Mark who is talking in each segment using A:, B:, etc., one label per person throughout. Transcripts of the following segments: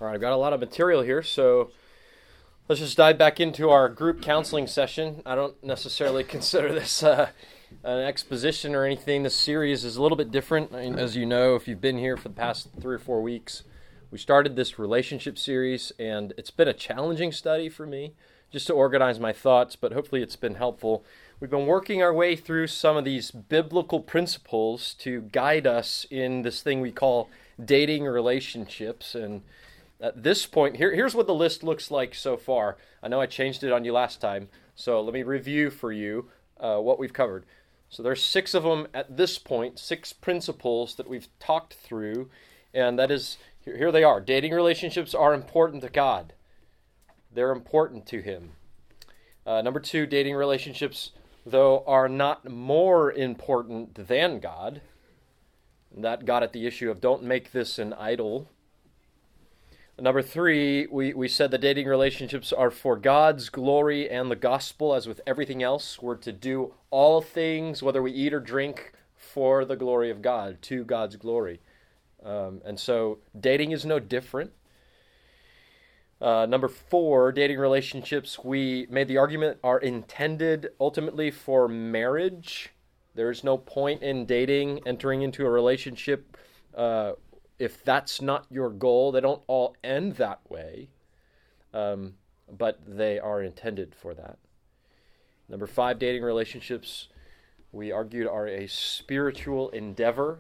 A: All right, I've got a lot of material here, so let's just dive back into our group counseling session. I don't necessarily consider this an exposition or anything. This series is a little bit different. I mean, as you know, if you've been here for the past 3 or 4 weeks, we started this relationship series, and it's been a challenging study for me just to organize my thoughts, but hopefully it's been helpful. We've been working our way through some of these biblical principles to guide us in this thing we call dating relationships. And at this point, here's what the list looks like so far. I know I changed it on you last time, so let me review for you what we've covered. So there's 6 of them at this point, 6 principles that we've talked through, and that is, here they are. Dating relationships are important to God. They're important to Him. Number 2, dating relationships, though, are not more important than God. And that got at the issue of don't make this an idol. Number 3, we said the dating relationships are for God's glory and the gospel. As with everything else, we're to do all things, whether we eat or drink, for the glory of God, to God's glory. And so dating is no different. Number 4, dating relationships, we made the argument, are intended ultimately for marriage. There's no point in dating, entering into a relationship, if that's not your goal. They don't all end that way, but they are intended for that. Number 5, dating relationships, we argued, are a spiritual endeavor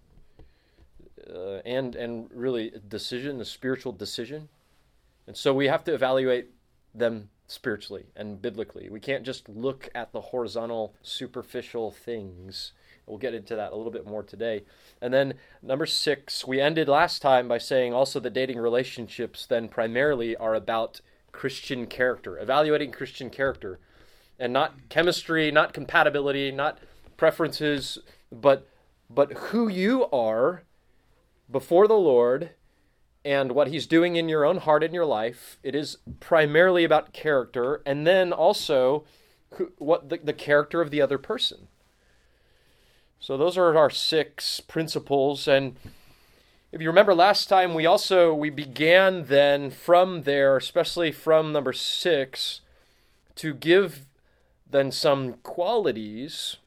A: and really a spiritual decision. And so we have to evaluate them spiritually and biblically. We can't just look at the horizontal, superficial things. We'll get into that a little bit more today. And then number 6, we ended last time by saying also that dating relationships then primarily are about Christian character, evaluating Christian character, and not chemistry, not compatibility, not preferences, but who you are before the Lord and what He's doing in your own heart and your life. It is primarily about character, and then also what the character of the other person. So those are our 6 principles, and if you remember last time, we began then from there, especially from number 6, to give then some qualities,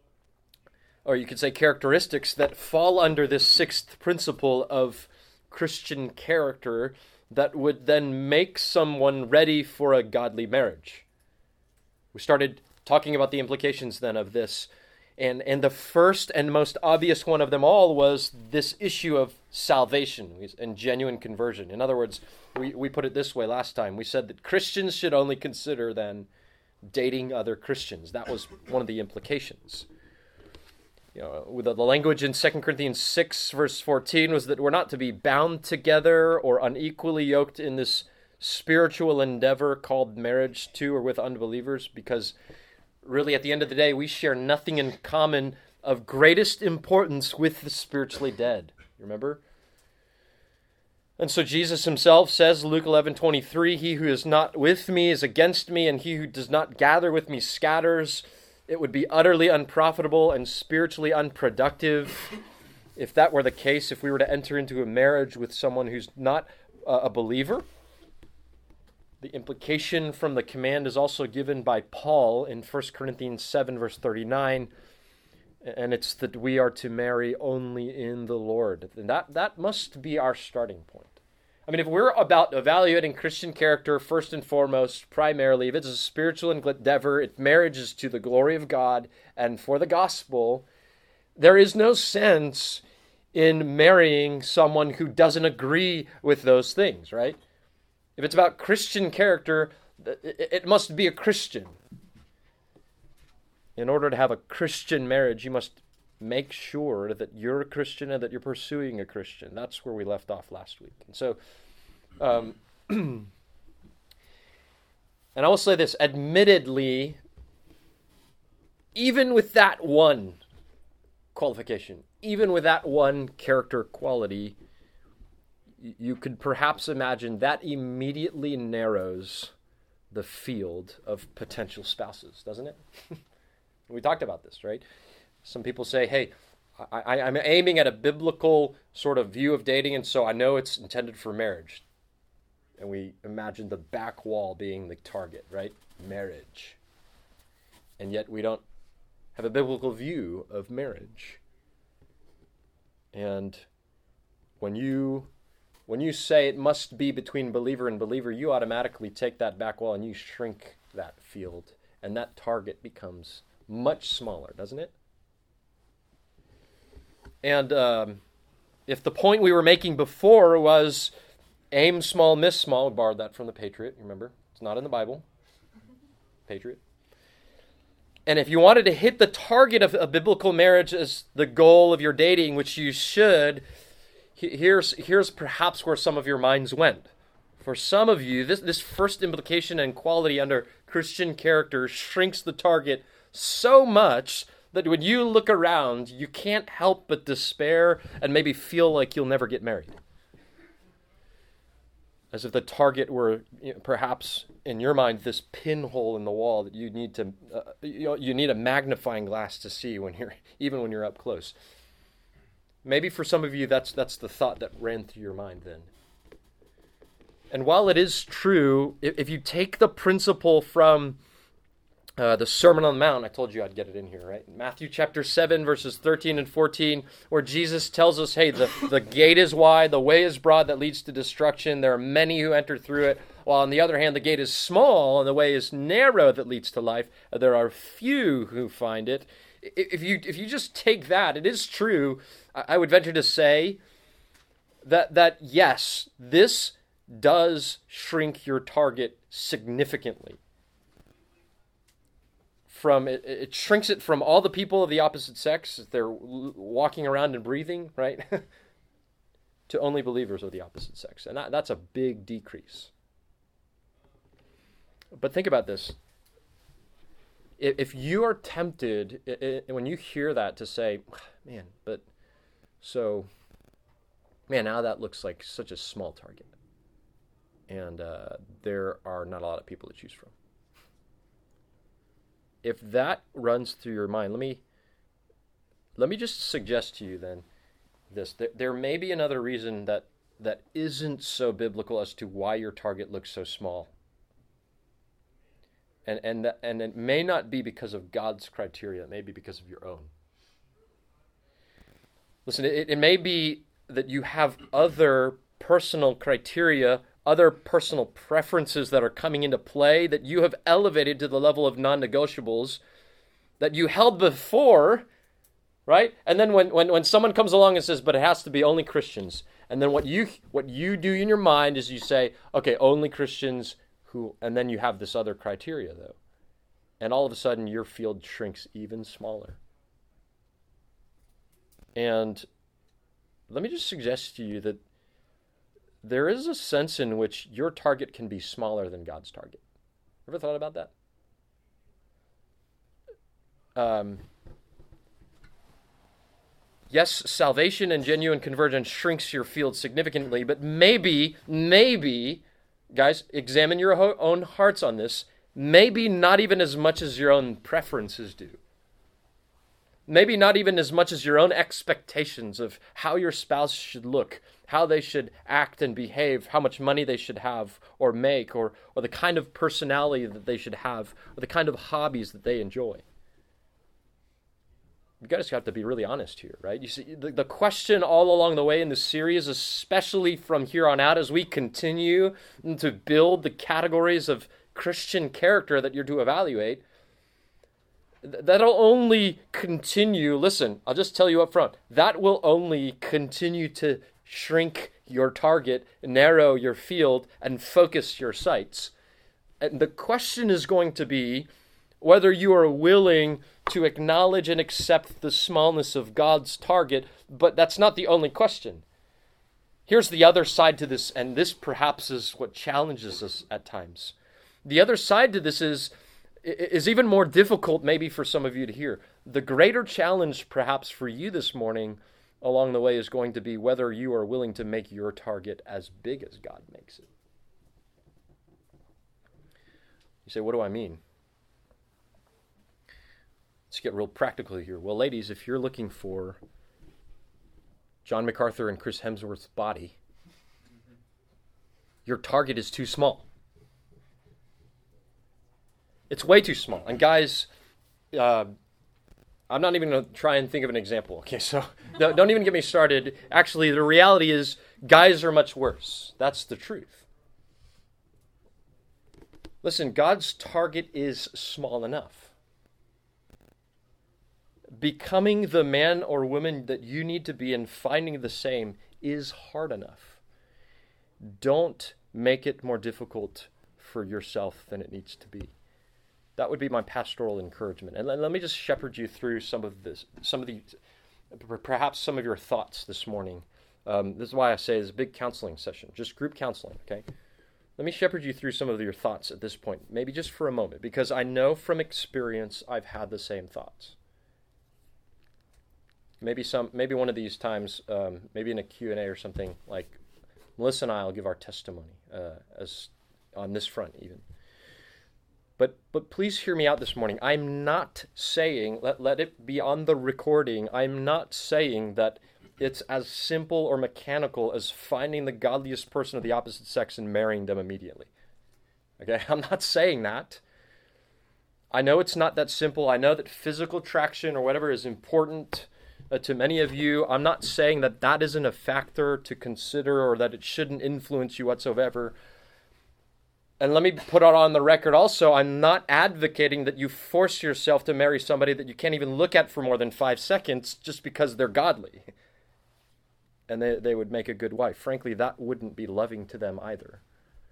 A: or you could say characteristics, that fall under this 6th principle of Christian character that would then make someone ready for a godly marriage. We started talking about the implications then of this, and the first and most obvious one of them all was this issue of salvation and genuine conversion. In other words, we put it this way last time. We said that Christians should only consider then dating other Christians. That was one of the implications. You know, with the language in 2 Corinthians 6, verse 14, was that we're not to be bound together or unequally yoked in this spiritual endeavor called marriage to or with unbelievers, because really at the end of the day, we share nothing in common of greatest importance with the spiritually dead. Remember? And so Jesus Himself says, Luke 11:23, "He who is not with me is against me, and he who does not gather with me scatters." It would be utterly unprofitable and spiritually unproductive if that were the case, if we were to enter into a marriage with someone who's not a believer. The implication from the command is also given by Paul in 1 Corinthians 7, verse 39, and it's that we are to marry only in the Lord. And that must be our starting point. I mean, if we're about evaluating Christian character first and foremost, primarily, if it's a spiritual endeavor, if marriage is to the glory of God and for the gospel, there is no sense in marrying someone who doesn't agree with those things, right? If it's about Christian character, it must be a Christian. In order to have a Christian marriage, you must make sure that you're a Christian and that you're pursuing a Christian. That's where we left off last week. And so, and I will say this, admittedly, even with that one qualification, even with that one character quality, you could perhaps imagine that immediately narrows the field of potential spouses, doesn't it? We talked about this, right? Some people say, hey, I'm aiming at a biblical sort of view of dating, and so I know it's intended for marriage. and we imagine the back wall being the target, right? Marriage. And yet we don't have a biblical view of marriage. And when you say it must be between believer and believer, you automatically take that back wall and you shrink that field, and that target becomes much smaller, doesn't it? And if the point we were making before was aim small, miss small, we borrowed that from the Patriot, remember? It's not in the Bible. Patriot. And if you wanted to hit the target of a biblical marriage as the goal of your dating, which you should, here's perhaps where some of your minds went. For some of you, this first implication and quality under Christian character shrinks the target so much that when you look around, you can't help but despair and maybe feel like you'll never get married. As if the target were perhaps, in your mind, this pinhole in the wall that you need to, you need a magnifying glass to see even when you're up close. Maybe for some of you, that's the thought that ran through your mind then. And while it is true, if you take the principle from the Sermon on the Mount, I told you I'd get it in here, right? Matthew chapter 7, verses 13 and 14, where Jesus tells us, hey, the gate is wide, the way is broad that leads to destruction. There are many who enter through it. While on the other hand, the gate is small and the way is narrow that leads to life. There are few who find it. If you just take that, it is true. I would venture to say that yes, this does shrink your target significantly. It shrinks it from all the people of the opposite sex, if they're walking around and breathing, right? To only believers of the opposite sex. And that's a big decrease. But think about this. If you are tempted, when you hear that, to say, man, now that looks like such a small target. And there are not a lot of people to choose from. If that runs through your mind, let me just suggest to you then this. There may be another reason that isn't so biblical as to why your target looks so small. And it may not be because of God's criteria. It may be because of your own. Listen, it may be that you have other personal criteria, other personal preferences that are coming into play that you have elevated to the level of non-negotiables that you held before, right? And then when someone comes along and says, but it has to be only Christians, and then what you do in your mind is you say, okay, only Christians who, and then you have this other criteria though. And all of a sudden your field shrinks even smaller. And let me just suggest to you that there is a sense in which your target can be smaller than God's target. Ever thought about that? Yes, salvation and genuine convergence shrinks your field significantly, but maybe, guys, examine your own hearts on this, maybe not even as much as your own preferences do. Maybe not even as much as your own expectations of how your spouse should look, how they should act and behave, how much money they should have or make, or the kind of personality that they should have, or the kind of hobbies that they enjoy. You guys have to be really honest here, right? You see, the question all along the way in this series, especially from here on out as we continue to build the categories of Christian character that you're to evaluate, that'll only continue, listen, I'll just tell you up front, that will only continue to shrink your target, narrow your field, and focus your sights. And the question is going to be whether you are willing to acknowledge and accept the smallness of God's target, but that's not the only question. Here's the other side to this, and this perhaps is what challenges us at times. The other side to this is even more difficult maybe for some of you to hear. The greater challenge perhaps for you this morning along the way is going to be whether you are willing to make your target as big as God makes it. You say, what do I mean? Let's get real practical here. Well, ladies, if you're looking for John MacArthur and Chris Hemsworth's body, your target is too small. It's way too small. And guys, I'm not even going to try and think of an example. Okay, so don't even get me started. Actually, the reality is guys are much worse. That's the truth. Listen, God's target is small enough. Becoming the man or woman that you need to be and finding the same is hard enough. Don't make it more difficult for yourself than it needs to be. That would be my pastoral encouragement. And let me just shepherd you through perhaps some of your thoughts this morning. This is why I say it's a big counseling session, just group counseling, okay? Let me shepherd you through some of your thoughts at this point, maybe just for a moment, because I know from experience I've had the same thoughts. Maybe one of these times, maybe in a Q&A or something, like Melissa and I will give our testimony as on this front even. But please hear me out this morning. I'm not saying, let it be on the recording, I'm not saying that it's as simple or mechanical as finding the godliest person of the opposite sex and marrying them immediately. Okay, I'm not saying that. I know it's not that simple. I know that physical attraction or whatever is important to many of you. I'm not saying that that isn't a factor to consider or that it shouldn't influence you whatsoever. And let me put it on the record also, I'm not advocating that you force yourself to marry somebody that you can't even look at for more than 5 seconds just because they're godly. And they would make a good wife. Frankly, that wouldn't be loving to them either.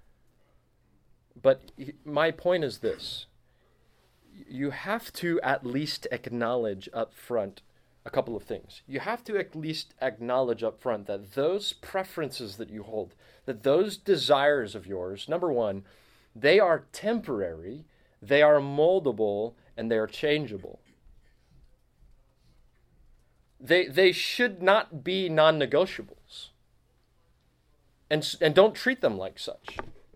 A: But my point is this. You have to at least acknowledge up front a couple of things. You have to at least acknowledge up front that those preferences that you hold, that those desires of yours, number one, they are temporary, they are moldable, and they are changeable. They should not be non-negotiables. And don't treat them like such.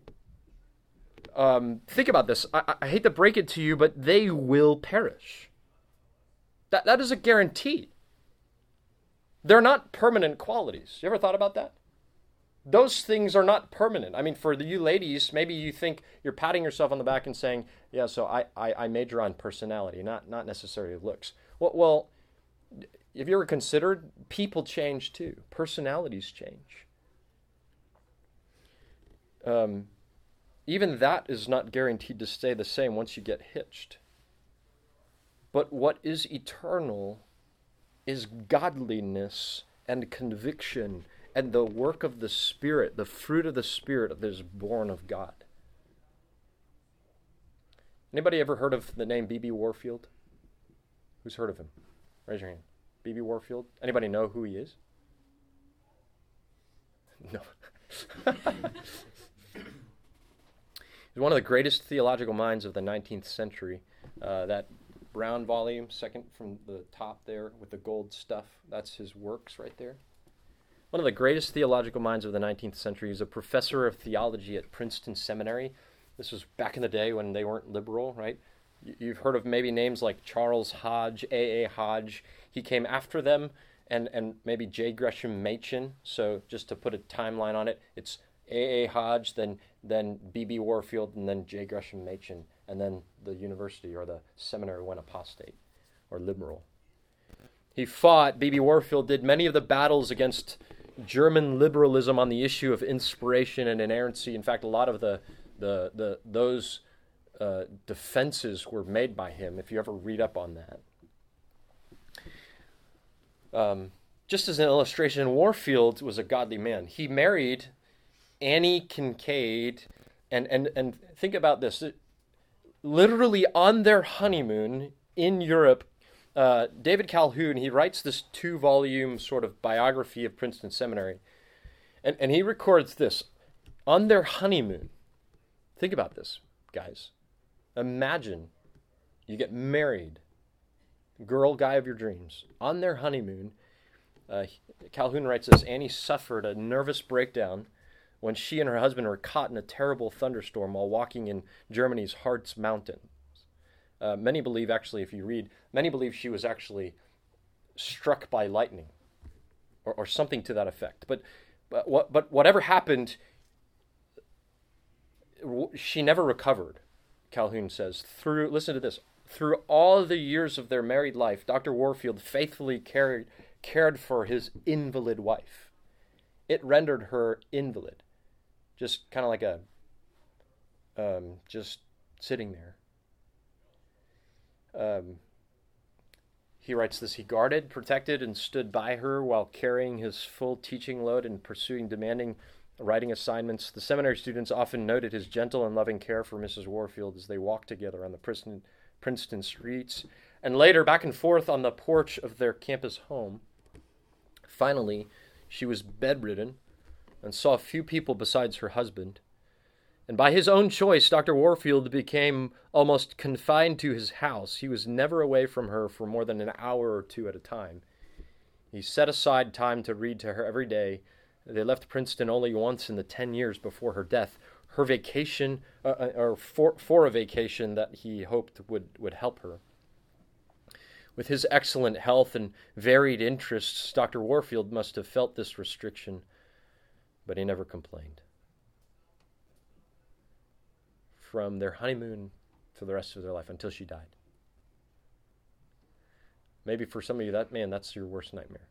A: Think about this. I hate to break it to you, but they will perish. That is a guarantee. They're not permanent qualities. You ever thought about that? Those things are not permanent. I mean, for you ladies, maybe you think you're patting yourself on the back and saying, yeah, so I major on personality, not necessarily looks. Well, have you ever considered people change too? Personalities change. Even that is not guaranteed to stay the same once you get hitched. But what is eternal is godliness and conviction and the work of the Spirit, the fruit of the Spirit that is born of God. Anybody ever heard of the name B.B. Warfield? Who's heard of him? Raise your hand. B.B. Warfield? Anybody know who he is? No. He's one of the greatest theological minds of the 19th century. That brown volume, second from the top there with the gold stuff, that's his works right there. One of the greatest theological minds of the 19th century. He's a professor of theology at Princeton Seminary. This was back in the day when they weren't liberal, right? You've heard of maybe names like Charles Hodge, A.A. Hodge. He came after them, and maybe J. Gresham Machen. So just to put a timeline on it, it's A.A. Hodge, then B.B. Warfield, and then J. Gresham Machen. And then the university or the seminary went apostate or liberal. He fought, B.B. Warfield did many of the battles against German liberalism on the issue of inspiration and inerrancy. In fact, a lot of those defenses were made by him, if you ever read up on that. Just as an illustration, Warfield was a godly man. He married Annie Kincaid, and think about this. Literally on their honeymoon in Europe, David Calhoun, he writes this 2-volume sort of biography of Princeton Seminary, and he records this. On their honeymoon, think about this, guys. Imagine you get married, girl, guy of your dreams. On their honeymoon, Calhoun writes this, Annie suffered a nervous breakdown when she and her husband were caught in a terrible thunderstorm while walking in Germany's Harz Mountains. Many believe, actually, if you read, many believe she was actually struck by lightning or something to that effect. But whatever happened, she never recovered, Calhoun says. Listen to this. Through all the years of their married life, Dr. Warfield faithfully cared for his invalid wife. It rendered her invalid. Just kind of like just sitting there. He writes this: he guarded, protected, and stood by her while carrying his full teaching load and pursuing demanding writing assignments. The seminary students often noted his gentle and loving care for Mrs. Warfield as they walked together on the Princeton streets, and later back and forth on the porch of their campus home. Finally, she was bedridden and saw few people besides her husband. And by his own choice, Dr. Warfield became almost confined to his house. He was never away from her for more than an hour or two at a time. He set aside time to read to her every day. They left Princeton only once in the 10 years before her death. Her vacation, for a vacation that he hoped would help her. With his excellent health and varied interests, Dr. Warfield must have felt this restriction, but he never complained. From their honeymoon for the rest of their life until she died. Maybe for some of you, that's your worst nightmare.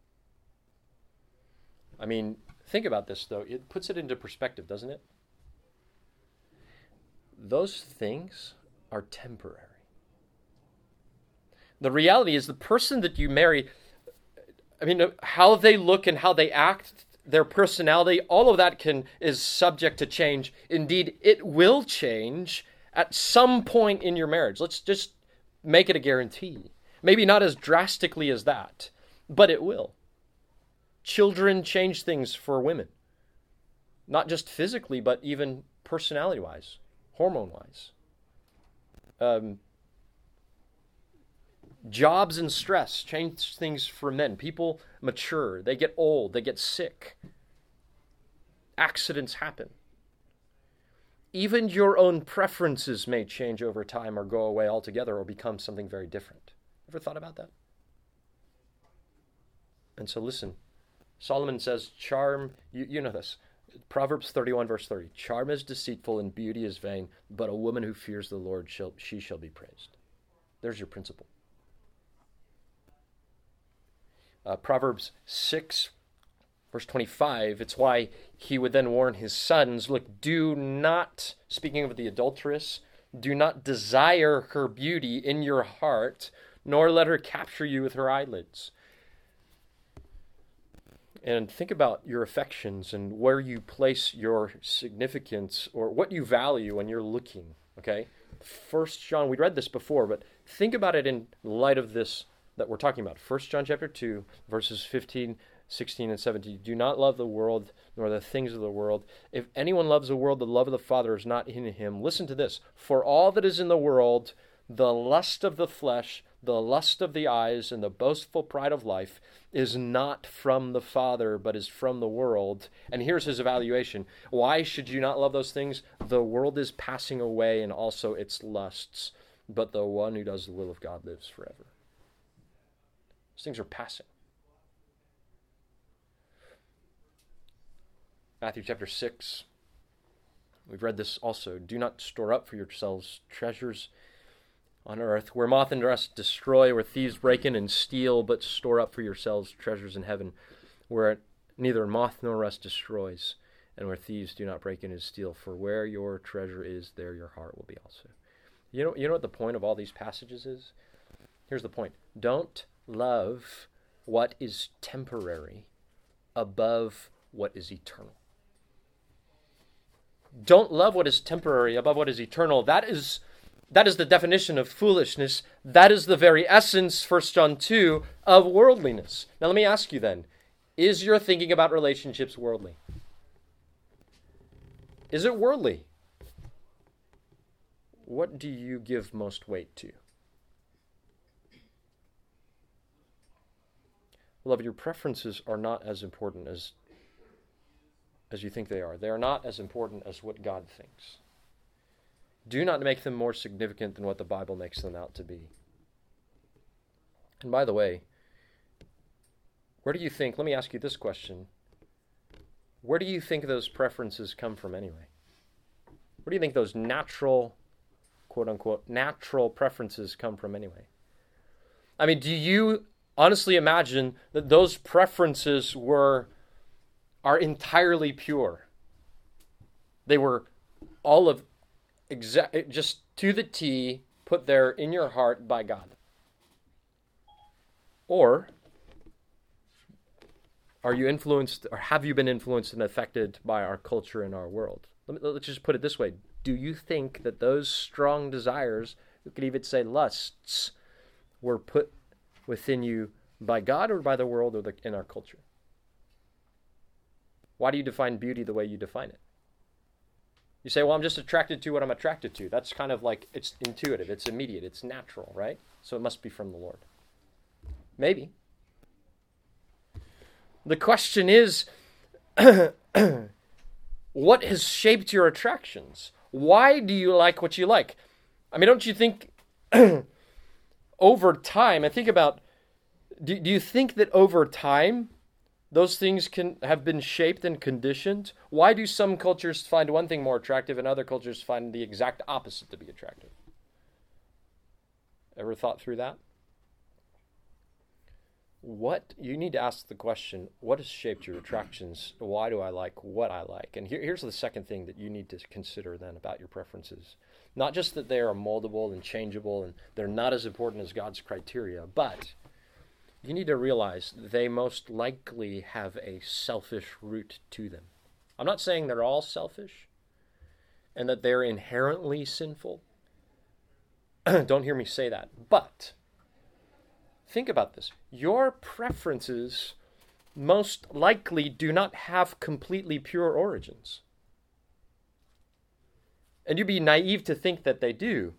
A: I mean, think about this, though. It puts it into perspective, doesn't it? Those things are temporary. The reality is the person that you marry, how they look and how they act, their personality, all of that is subject to change. Indeed, it will change at some point in your marriage. Let's just make it a guarantee. Maybe not as drastically as that, but it will. Children change things for women. Not just physically, but even personality-wise, hormone-wise. Jobs and stress change things for men. People mature. They get old. They get sick. Accidents happen. Even your own preferences may change over time or go away altogether or become something very different. Ever thought about that? And so listen, Solomon says, charm, you know this, Proverbs 31 verse 30, charm is deceitful and beauty is vain, but a woman who fears the Lord, she shall be praised. There's your principle. Proverbs 6 verse 25, it's why he would then warn his sons, look, do not, speaking of the adulteress, do not desire her beauty in your heart, nor let her capture you with her eyelids. And think about your affections and where you place your significance or what you value when you're looking, okay? 1 John, we read this before, but think about it in light of this that we're talking about. 1 John chapter 2, verses 15, 16, and 17. Do not love the world nor the things of the world. If anyone loves the world, the love of the Father is not in him. Listen to this. For all that is in the world, the lust of the flesh, the lust of the eyes, and the boastful pride of life is not from the Father, but is from the world. And here's his evaluation. Why should you not love those things? The world is passing away and also its lusts, but the one who does the will of God lives forever. Those things are passing. Matthew chapter 6. We've read this also. Do not store up for yourselves treasures on earth, where moth and rust destroy, where thieves break in and steal, but store up for yourselves treasures in heaven, where neither moth nor rust destroys, and where thieves do not break in and steal. For where your treasure is, there your heart will be also. You know what the point of all these passages is? Here's the point. Don't love what is temporary above what is eternal. Don't love what is temporary above what is eternal. That is the definition of foolishness. That is the very essence, 1 John 2, of worldliness. Now let me ask you then, is your thinking about relationships worldly? Is it worldly? What do you give most weight to? Beloved, your preferences are not as important as you think they are. They are not as important as what God thinks. Do not make them more significant than what the Bible makes them out to be. And by the way, where do you think, let me ask you this question, where do you think those preferences come from anyway? Where do you think those natural, quote unquote, natural preferences come from anyway? I mean, do you honestly imagine that those preferences are entirely pure? They were all of just to the T, put there in your heart by God. Or are you influenced, or have you been influenced and affected by our culture and our world? Let's just put it this way. Do you think that those strong desires, you could even say lusts, were put within you by God or by the world or in our culture? Why do you define beauty the way you define it? You say, well, I'm just attracted to what I'm attracted to. That's kind of like, it's intuitive, it's immediate, it's natural, right? So it must be from the Lord. Maybe. The question is, what has shaped your attractions? Why do you like what you like? I mean, don't you think over time, and think about, do you think that over time, those things can have been shaped and conditioned? Why do some cultures find one thing more attractive and other cultures find the exact opposite to be attractive? Ever thought through that? You need to ask the question, what has shaped your attractions? Why do I like what I like? And here's the second thing that you need to consider then about your preferences. Not just that they are moldable and changeable and they're not as important as God's criteria, but you need to realize they most likely have a selfish root to them. I'm not saying they're all selfish and that they're inherently sinful. Don't hear me say that. But think about this. Your preferences most likely do not have completely pure origins. And you'd be naive to think that they do.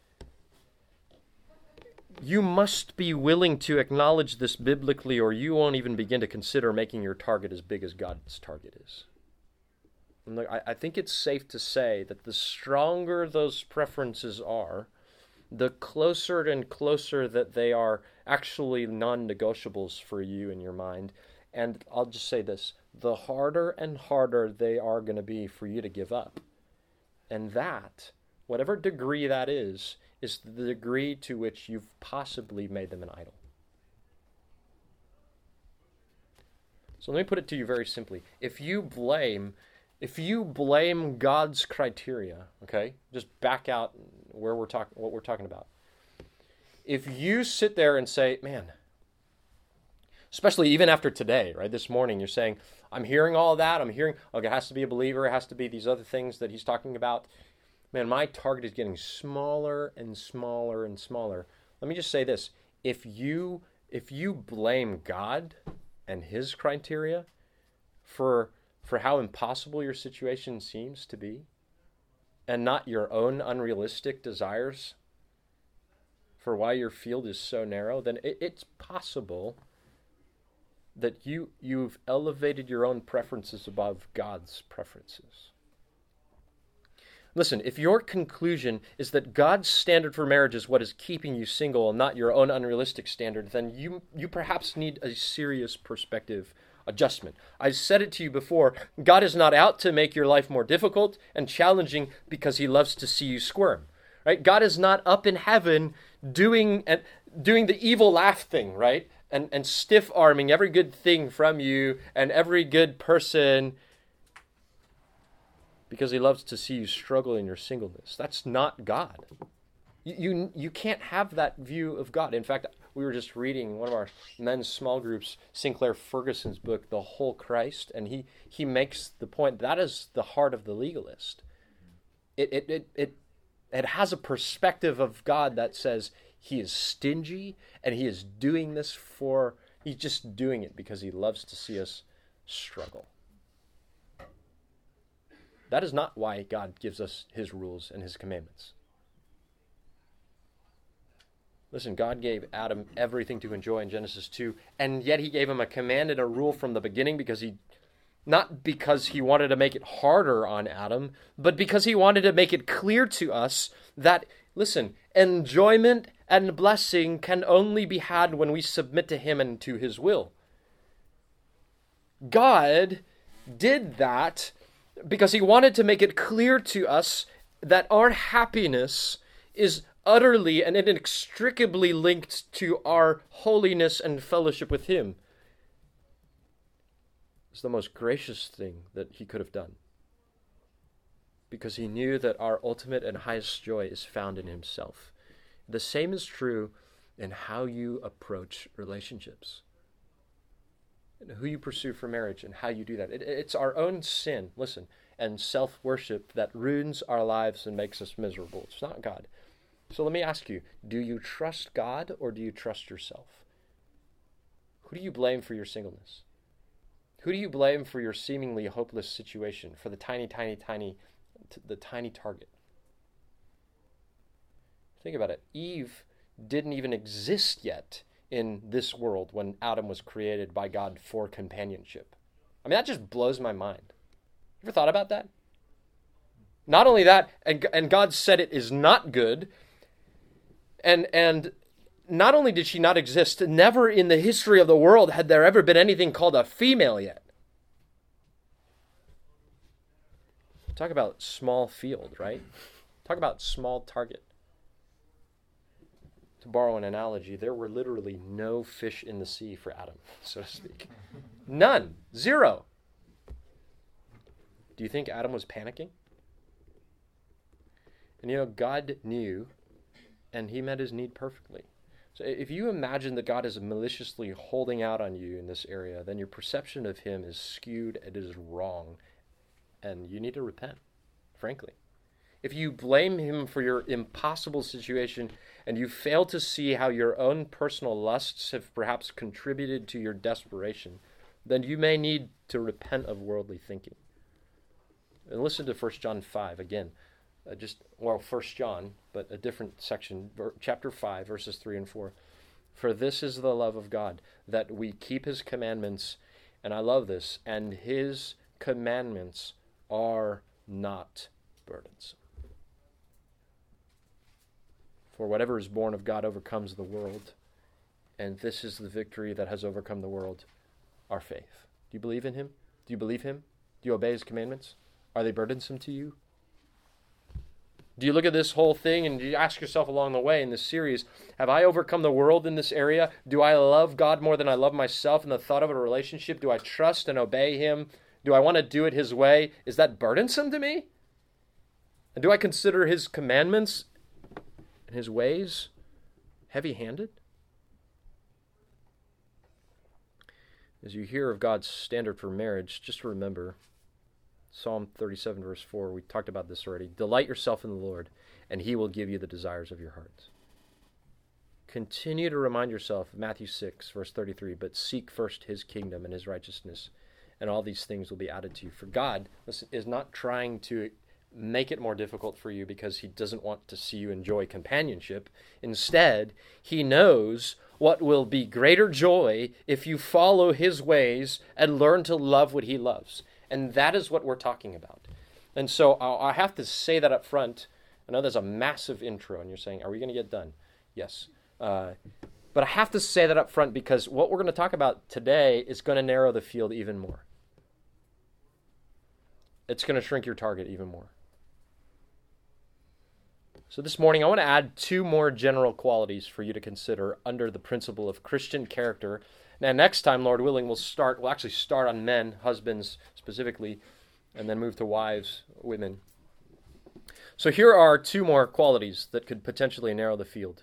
A: You must be willing to acknowledge this biblically, or you won't even begin to consider making your target as big as God's target is. And look, I think it's safe to say that the stronger those preferences are, the closer and closer that they are actually non-negotiables for you in your mind. And I'll just say this, the harder and harder they are going to be for you to give up. And that, whatever degree that is the degree to which you've possibly made them an idol. So let me put it to you very simply. If you blame God's criteria, okay, just back out what we're talking about. If you sit there and say, man, especially even after today, right, this morning, you're saying, I'm hearing all that, okay, it has to be a believer, it has to be these other things that he's talking about. Man, my target is getting smaller and smaller and smaller. Let me just say this. If you blame God and his criteria for how impossible your situation seems to be, and not your own unrealistic desires for why your field is so narrow, then it's possible that you've elevated your own preferences above God's preferences. Listen, if your conclusion is that God's standard for marriage is what is keeping you single and not your own unrealistic standard, then you perhaps need a serious perspective adjustment. I've said it to you before, God is not out to make your life more difficult and challenging because he loves to see you squirm. Right? God is not up in heaven doing the evil laugh thing, right? And stiff-arming every good thing from you and every good person because he loves to see you struggle in your singleness. That's not God. You can't have that view of God. In fact, we were just reading one of our men's small groups, Sinclair Ferguson's book, The Whole Christ, and he makes the point that is the heart of the legalist. It has a perspective of God that says he is stingy and he is doing this he's just doing it because he loves to see us struggle. That is not why God gives us his rules and his commandments. Listen, God gave Adam everything to enjoy in Genesis 2, and yet he gave him a command and a rule from the beginning not because he wanted to make it harder on Adam, but because he wanted to make it clear to us that, listen, enjoyment and blessing can only be had when we submit to him and to his will. God did that because he wanted to make it clear to us that our happiness is utterly and inextricably linked to our holiness and fellowship with him, is the most gracious thing that he could have done. Because he knew that our ultimate and highest joy is found in himself. The same is true in how you approach relationships, and who you pursue for marriage, and how you do that. It's our own sin, listen, and self-worship that ruins our lives and makes us miserable. It's not God. So let me ask you, do you trust God or do you trust yourself? Who do you blame for your singleness? Who do you blame for your seemingly hopeless situation, for the tiny target? Think about it. Eve didn't even exist yet in this world when Adam was created by God for companionship. I mean, that just blows my mind. You ever thought about that? Not only that, and God said it is not good, and not only did she not exist, never in the history of the world had there ever been anything called a female yet. Talk about small field, right? Talk about small target. To borrow an analogy, there were literally no fish in the sea for Adam, so to speak. None. Zero. Do you think Adam was panicking? And God knew, and he met his need perfectly. So if you imagine that God is maliciously holding out on you in this area, then your perception of him is skewed, it is wrong, and you need to repent, frankly. If you blame him for your impossible situation and you fail to see how your own personal lusts have perhaps contributed to your desperation, then you may need to repent of worldly thinking. And listen to 1 John 5 again. 1 John, but a different section, chapter 5, verses 3 and 4. For this is the love of God, that we keep his commandments, and I love this, and his commandments are not burdensome. For whatever is born of God overcomes the world, and this is the victory that has overcome the world, our faith. Do you believe in him? Do you believe him? Do you obey his commandments? Are they burdensome to you? Do you look at this whole thing and you ask yourself along the way in this series, have I overcome the world in this area? Do I love God more than I love myself in the thought of a relationship? Do I trust and obey him? Do I want to do it his way? Is that burdensome to me? And do I consider his commandments and his ways heavy-handed? As you hear of God's standard for marriage, just remember Psalm 37, verse 4, we talked about this already. Delight yourself in the Lord, and he will give you the desires of your heart. Continue to remind yourself, Matthew 6, verse 33, but seek first his kingdom and his righteousness, and all these things will be added to you. For God is not trying to make it more difficult for you because he doesn't want to see you enjoy companionship. Instead, he knows what will be greater joy if you follow his ways and learn to love what he loves. And that is what we're talking about. And so I have to say that up front. I know there's a massive intro, and you're saying, are we going to get done? Yes. But I have to say that up front because what we're going to talk about today is going to narrow the field even more. It's going to shrink your target even more. So this morning, I want to add two more general qualities for you to consider under the principle of Christian character. Now, next time, Lord willing, we'll actually start on men, husbands specifically, and then move to wives, women. So here are two more qualities that could potentially narrow the field.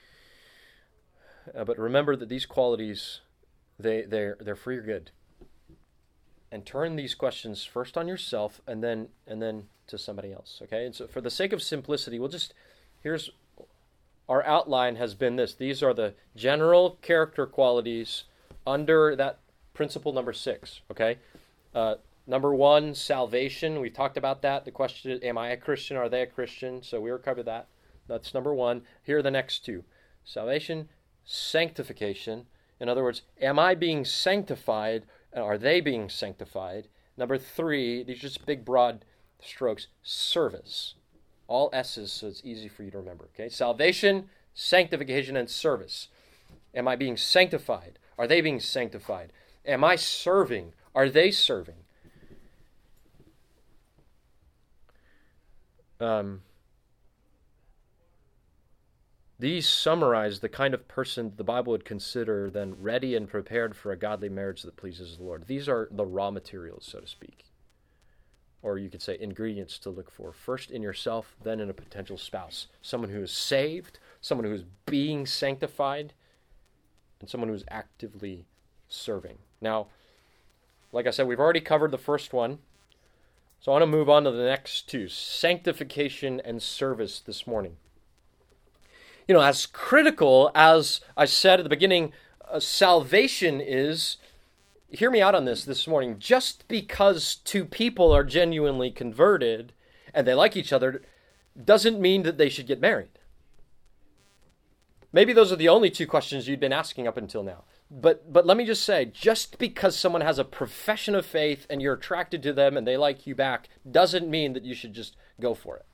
A: But remember that these qualities, they're for your good. And turn these questions first on yourself and then to somebody else, okay? And so for the sake of simplicity, here's our outline has been this. These are the general character qualities under that principle number 6, okay? Number 1, salvation. We talked about that. The question is, am I a Christian? Are they a Christian? So we covered that. That's number 1. Here are the next two. Salvation, sanctification. In other words, am I being sanctified? Are they being sanctified? Number 3, these are just big, broad strokes. Service. All S's, so it's easy for you to remember, okay? Salvation, sanctification, and service. Am I being sanctified? Are they being sanctified? Am I serving? Are they serving? These summarize the kind of person the Bible would consider then ready and prepared for a godly marriage that pleases the Lord. These are the raw materials, so to speak. Or you could say ingredients to look for. First in yourself, then in a potential spouse. Someone who is saved, someone who is being sanctified, and someone who is actively serving. Now, like I said, we've already covered the first one. So I want to move on to the next two. Sanctification and service this morning. As critical as I said at the beginning, salvation is, hear me out on this morning, just because two people are genuinely converted and they like each other doesn't mean that they should get married. Maybe those are the only two questions you'd been asking up until now. But let me just say, just because someone has a profession of faith and you're attracted to them and they like you back doesn't mean that you should just go for it.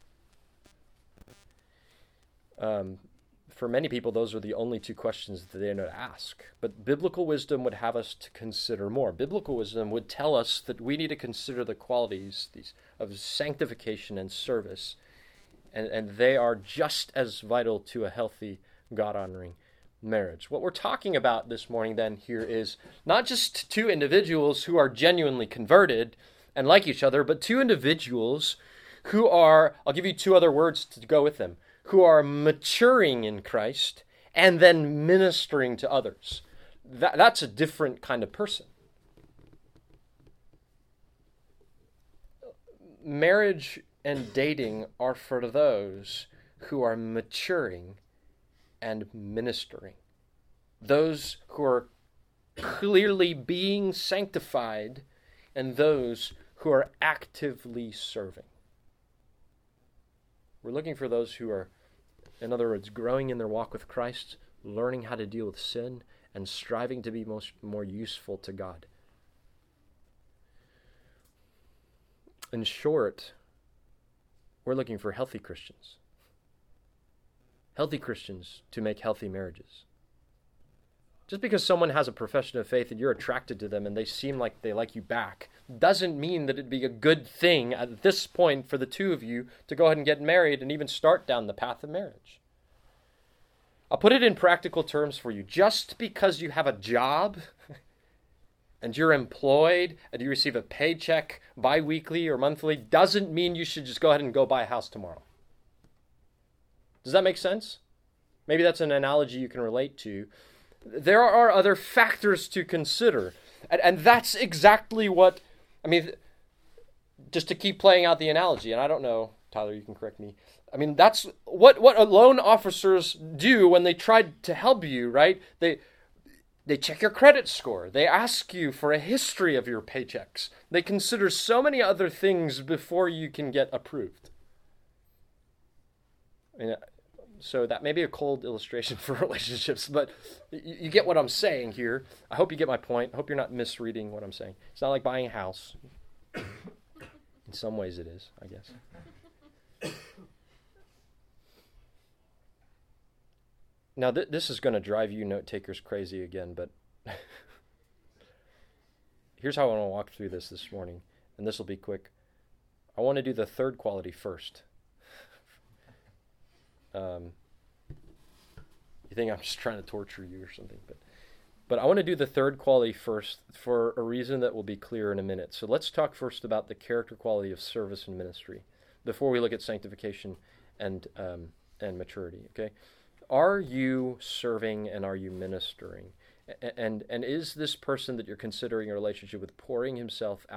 A: For many people, those are the only two questions that they know to ask. But biblical wisdom would have us to consider more. Biblical wisdom would tell us that we need to consider the qualities of sanctification and service, and they are just as vital to a healthy, God-honoring marriage. What we're talking about this morning then here is not just two individuals who are genuinely converted and like each other, but two individuals who are, I'll give you two other words to go with them, who are maturing in Christ and then ministering to others. That's a different kind of person. Marriage and dating are for those who are maturing and ministering. Those who are clearly being sanctified and those who are actively serving. We're looking for those who are, in other words, growing in their walk with Christ, learning how to deal with sin, and striving to be more useful to God. In short, we're looking for healthy Christians. Healthy Christians to make healthy marriages. Just because someone has a profession of faith and you're attracted to them and they seem like they like you back doesn't mean that it'd be a good thing at this point for the two of you to go ahead and get married and even start down the path of marriage. I'll put it in practical terms for you. Just because you have a job and you're employed and you receive a paycheck bi-weekly or monthly doesn't mean you should just go ahead and go buy a house tomorrow. Does that make sense? Maybe that's an analogy you can relate to. There are other factors to consider. And that's exactly what, just to keep playing out the analogy, and I don't know, Tyler, you can correct me. That's what loan officers do when they try to help you, right? They check your credit score. They ask you for a history of your paychecks. They consider so many other things before you can get approved. So that may be a cold illustration for relationships, but you get what I'm saying here. I hope you get my point. I hope you're not misreading what I'm saying. It's not like buying a house. In some ways it is, I guess. Now, this is going to drive you note takers crazy again, but here's how I want to walk through this morning, and this will be quick. I want to do the third quality first. You think I'm just trying to torture you or something, but I want to do the third quality first for a reason that will be clear in a minute. So let's talk first about the character quality of service and ministry before we look at sanctification and maturity. Okay, are you serving and are you ministering? And is this person that you're considering a relationship with pouring himself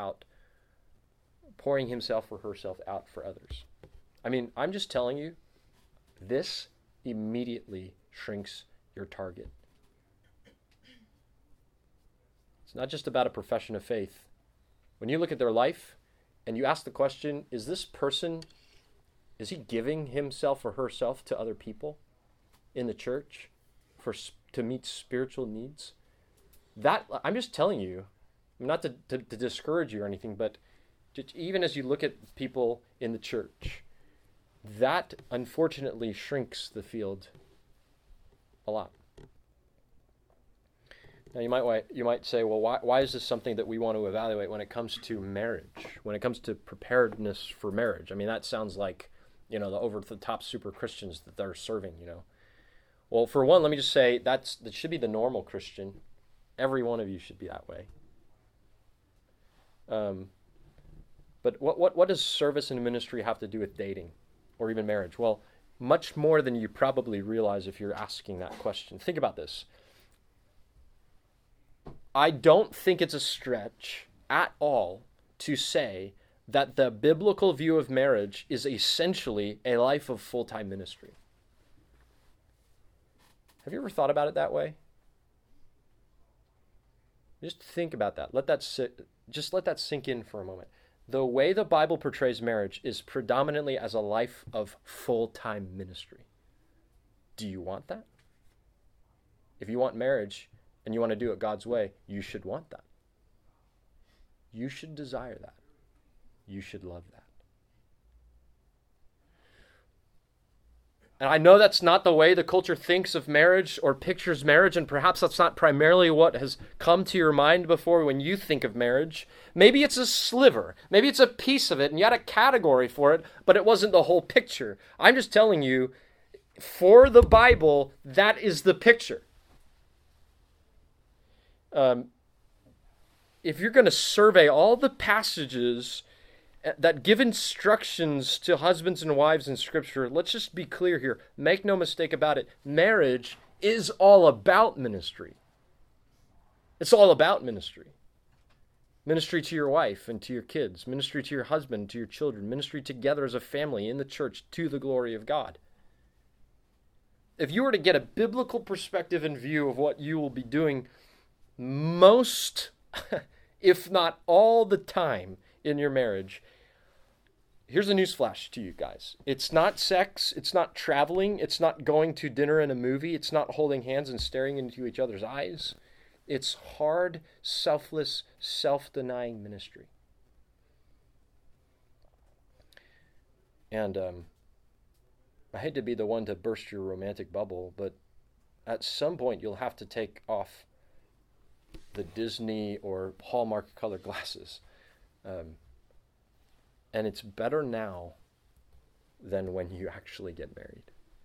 A: or herself out for others? I'm just telling you, this immediately shrinks your target. It's not just about a profession of faith. When you look at their life and you ask the question, is this person, is he giving himself or herself to other people in the church to meet spiritual needs? That, I'm just telling you, not to discourage you or anything, but even as you look at people in the church, that unfortunately shrinks the field a lot. Now you might say, well, why is this something that we want to evaluate when it comes to marriage, when it comes to preparedness for marriage? I mean, that sounds like, the over-the-top super Christians that they're serving, Well, for one, let me just say that should be the normal Christian. Every one of you should be that way. But what does service and ministry have to do with dating or even marriage? Well, much more than you probably realize if you're asking that question. Think about this. I don't think it's a stretch at all to say that the biblical view of marriage is essentially a life of full-time ministry. Have you ever thought about it that way? Just think about that. Let that sink in for a moment. The way the Bible portrays marriage is predominantly as a life of full-time ministry. Do you want that? If you want marriage and you want to do it God's way, you should want that. You should desire that. You should love that. And I know that's not the way the culture thinks of marriage or pictures marriage, and perhaps that's not primarily what has come to your mind before when you think of marriage. Maybe it's a sliver. Maybe it's a piece of it, and you had a category for it, but it wasn't the whole picture. I'm just telling you, for the Bible, that is the picture. If you're going to survey all the passages that give instructions to husbands and wives in Scripture, let's just be clear here. Make no mistake about it. Marriage is all about ministry. It's all about ministry. Ministry to your wife and to your kids. Ministry to your husband, to your children. Ministry together as a family in the church to the glory of God. If you were to get a biblical perspective and view of what you will be doing most, if not all the time in your marriage, here's a newsflash to you guys. It's not sex, it's not traveling, it's not going to dinner and a movie, it's not holding hands and staring into each other's eyes. It's hard, selfless, self-denying ministry. And I hate to be the one to burst your romantic bubble, but at some point you'll have to take off the Disney or Hallmark colored glasses. And it's better now than when you actually get married.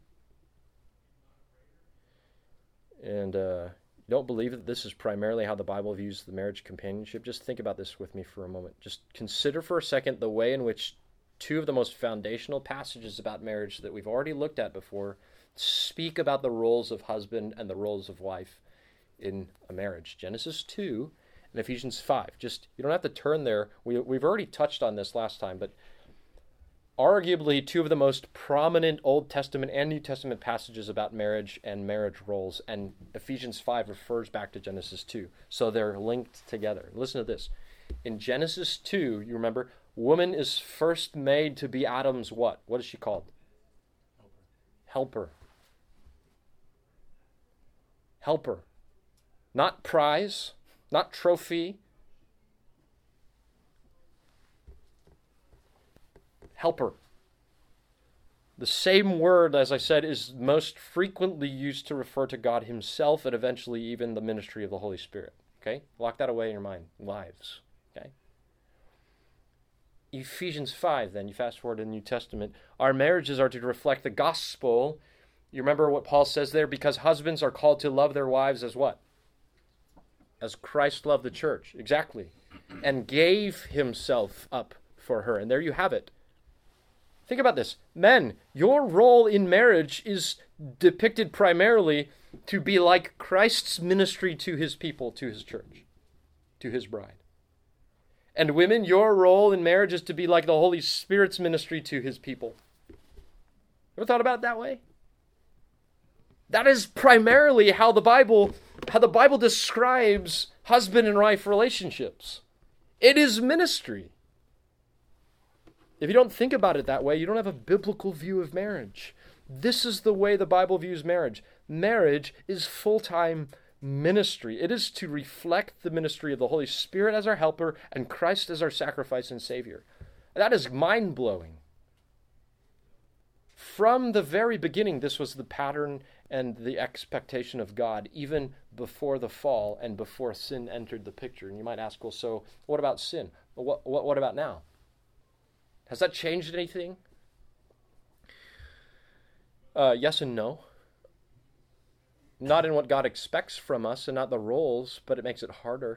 A: And you don't believe that this is primarily how the Bible views the marriage companionship? Just think about this with me for a moment. Just consider for a second the way in which two of the most foundational passages about marriage that we've already looked at before speak about the roles of husband and the roles of wife in a marriage. Genesis 2 and Ephesians 5. Just, you don't have to turn there. We've already touched on this last time, but arguably two of the most prominent Old Testament and New Testament passages about marriage and marriage roles, and Ephesians 5 refers back to Genesis 2. So they're linked together. Listen to this. In Genesis 2, you remember, woman is first made to be Adam's what? What is she called? Helper. Helper. Not prize, not trophy. Helper. The same word, as I said, is most frequently used to refer to God himself and eventually even the ministry of the Holy Spirit. Okay? Lock that away in your mind. Wives. Okay? Ephesians 5, then, you fast forward to the New Testament. Our marriages are to reflect the gospel. You remember what Paul says there? Because husbands are called to love their wives as what? As Christ loved the church. Exactly. And gave himself up for her. And there you have it. Think about this. Men, your role in marriage is depicted primarily to be like Christ's ministry to his people, to his church, to his bride. And women, your role in marriage is to be like the Holy Spirit's ministry to his people. Ever thought about it that way? That is primarily how the Bible describes husband and wife relationships. It is ministry. If you don't think about it that way, you don't have a biblical view of marriage. This is the way the Bible views marriage. Marriage is full-time ministry. It is to reflect the ministry of the Holy Spirit as our helper and Christ as our sacrifice and Savior. That is mind-blowing. From the very beginning, this was the pattern and the expectation of God, even before the fall and before sin entered the picture. And you might ask, well, so what about sin? What about now? Has that changed anything? Yes and no. Not in what God expects from us and not the roles, but it makes it harder.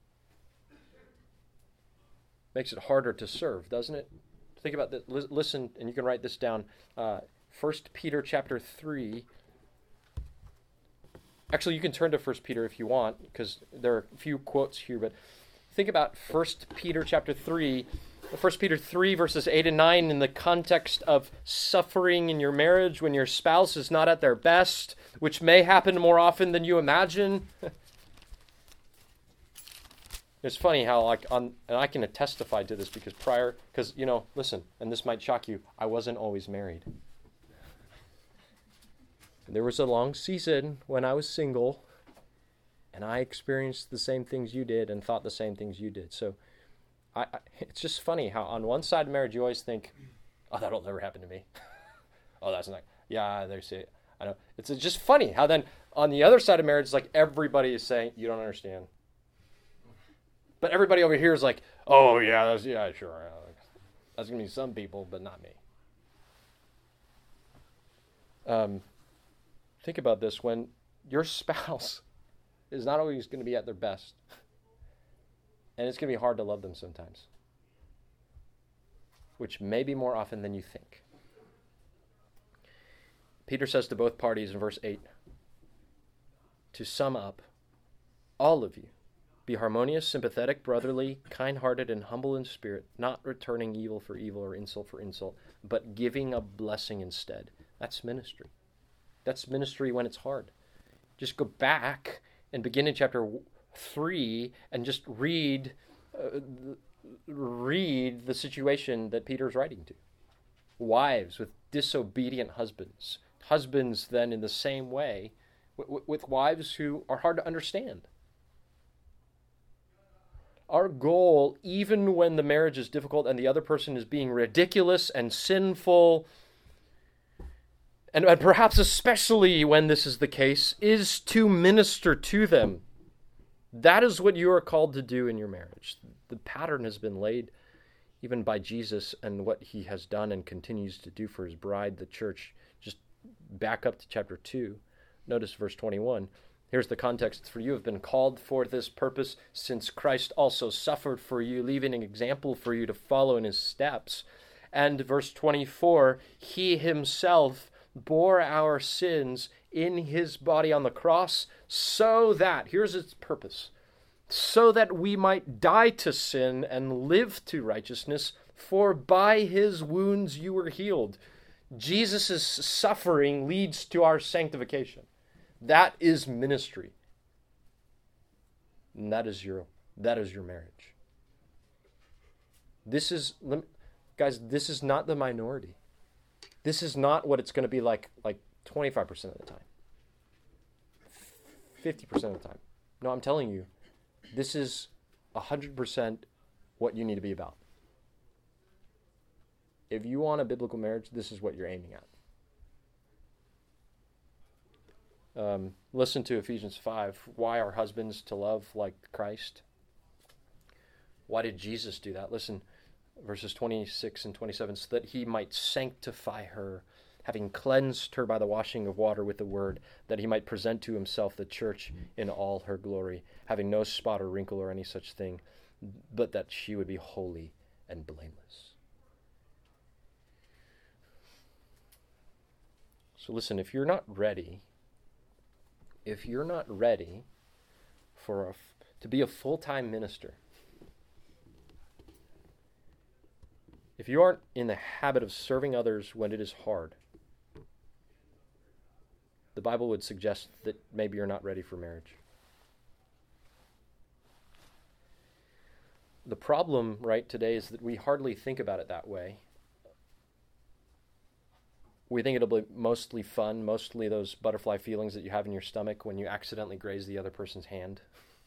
A: Makes it harder to serve, doesn't it? Think about that. Listen, and you can write this down. 1 Peter chapter 3. Actually, you can turn to 1 Peter if you want, because there are a few quotes here, but think about 1 Peter chapter 3. 1 Peter 3, verses 8 and 9, in the context of suffering in your marriage when your spouse is not at their best, which may happen more often than you imagine. It's funny how, and I can testify to this because, listen, and this might shock you, I wasn't always married. There was a long season when I was single, and I experienced the same things you did and thought the same things you did. So it's just funny how on one side of marriage you always think, oh, that'll never happen to me. Oh, that's not, yeah, they say it. I know. It's just funny how then on the other side of marriage, it's like everybody is saying, you don't understand. But everybody over here is like, oh, yeah, sure. That's going to be some people, but not me. Think about this. When your spouse is not always going to be at their best, and it's going to be hard to love them sometimes, which may be more often than you think. Peter says to both parties in verse 8, to sum up, all of you, be harmonious, sympathetic, brotherly, kind-hearted, and humble in spirit, not returning evil for evil or insult for insult, but giving a blessing instead. That's ministry. That's ministry when it's hard. Just go back and begin in chapter 3 and just read the situation that Peter's writing to. Wives with disobedient husbands. Husbands then in the same way with wives who are hard to understand. Our goal, even when the marriage is difficult and the other person is being ridiculous and sinful, and perhaps especially when this is the case, is to minister to them. That is what you are called to do in your marriage. The pattern has been laid even by Jesus and what he has done and continues to do for his bride, the church. Just back up to chapter 2. Notice verse 21. Here's the context. For you have been called for this purpose, since Christ also suffered for you, leaving an example for you to follow in his steps. And verse 24, he himself bore our sins in his body on the cross, so that, here's its purpose, so that we might die to sin and live to righteousness, for by his wounds you were healed. Jesus' suffering leads to our sanctification. That is ministry. And that is your marriage. Guys, this is not the minority. This is not what it's going to be like 25% of the time. 50% of the time. No, I'm telling you, this is 100% what you need to be about. If you want a biblical marriage, this is what you're aiming at. Listen to Ephesians 5. Why are husbands to love like Christ? Why did Jesus do that? Listen, verses 26 and 27. So that he might sanctify her, having cleansed her by the washing of water with the word, that he might present to himself the church in all her glory, having no spot or wrinkle or any such thing, but that she would be holy and blameless. So listen, if you're not ready to be a full-time minister, if you aren't in the habit of serving others when it is hard, the Bible would suggest that maybe you're not ready for marriage. The problem, right, today is that we hardly think about it that way. We think it'll be mostly fun, mostly those butterfly feelings that you have in your stomach when you accidentally graze the other person's hand.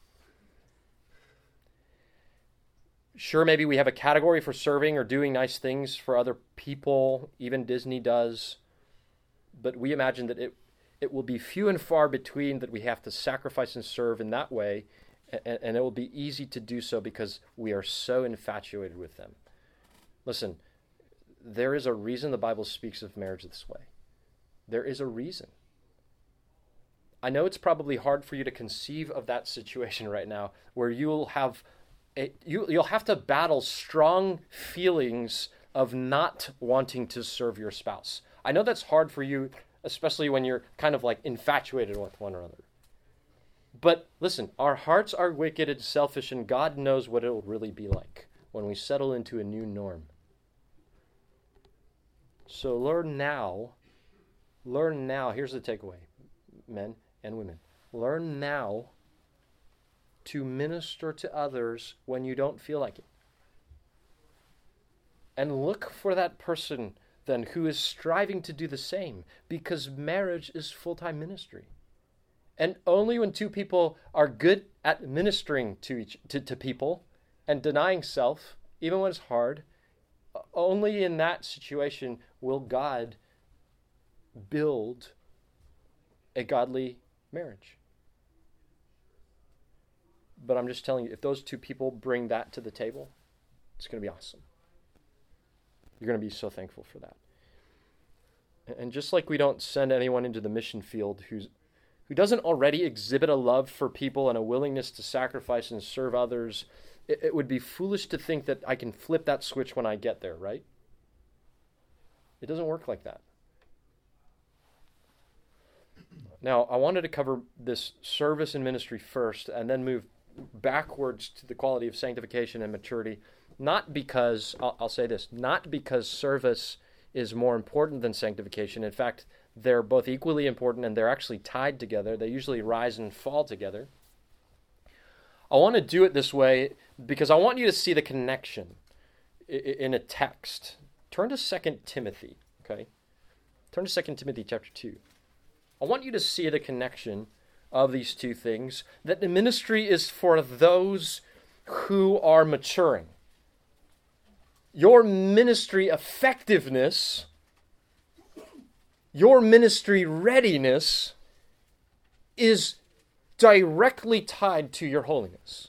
A: Sure, maybe we have a category for serving or doing nice things for other people. Even Disney does. But we imagine that it will be few and far between that we have to sacrifice and serve in that way, and it will be easy to do so because we are so infatuated with them. Listen, there is a reason the Bible speaks of marriage this way. There is a reason. I know it's probably hard for you to conceive of that situation right now where you'll have to battle strong feelings of not wanting to serve your spouse. I know that's hard for you, especially when you're kind of like infatuated with one another. But listen, our hearts are wicked and selfish, and God knows what it will really be like when we settle into a new norm. So learn now, here's the takeaway, men and women. Learn now to minister to others when you don't feel like it. And look for that person then who is striving to do the same, because marriage is full-time ministry. And only when two people are good at ministering to people and denying self, even when it's hard, only in that situation will God build a godly marriage. But I'm just telling you, if those two people bring that to the table, it's going to be awesome. You're going to be so thankful for that. And just like we don't send anyone into the mission field who doesn't already exhibit a love for people and a willingness to sacrifice and serve others, it would be foolish to think that I can flip that switch when I get there, right? It doesn't work like that. Now, I wanted to cover this service and ministry first and then move backwards to the quality of sanctification and maturity, not because, I'll say this, not because service is more important than sanctification. In fact, they're both equally important, and they're actually tied together. They usually rise and fall together. I want to do it this way because I want you to see the connection in a text. Turn to 2 Timothy, okay? Turn to 2 Timothy chapter 2. I want you to see the connection of these two things, that the ministry is for those who are maturing. Your ministry effectiveness, your ministry readiness is directly tied to your holiness.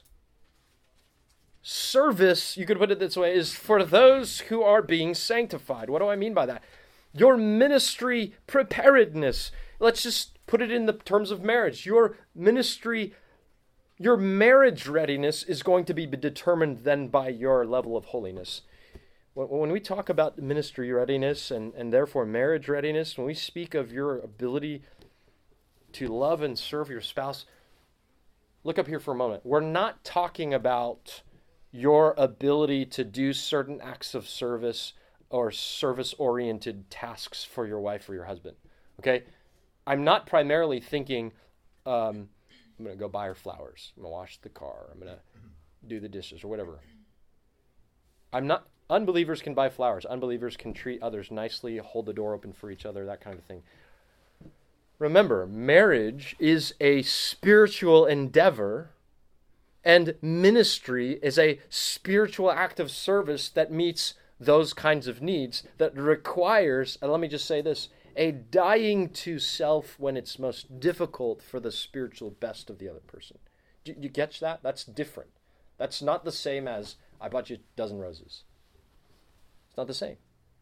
A: Service, you could put it this way, is for those who are being sanctified. What do I mean by that? Your ministry preparedness, let's just put it in the terms of marriage. Your ministry, your marriage readiness is going to be determined then by your level of holiness. When we talk about ministry readiness and therefore marriage readiness, when we speak of your ability to love and serve your spouse, look up here for a moment. We're not talking about your ability to do certain acts of service or service-oriented tasks for your wife or your husband, okay? I'm not primarily thinking, I'm going to go buy her flowers. I'm going to wash the car. I'm going to do the dishes or whatever. Unbelievers can buy flowers. Unbelievers can treat others nicely, hold the door open for each other, that kind of thing. Remember, marriage is a spiritual endeavor, and ministry is a spiritual act of service that meets those kinds of needs, that requires, and let me just say this, a dying to self when it's most difficult for the spiritual best of the other person. Do you catch that? That's different. That's not the same as, I bought you a dozen roses. It's not the same.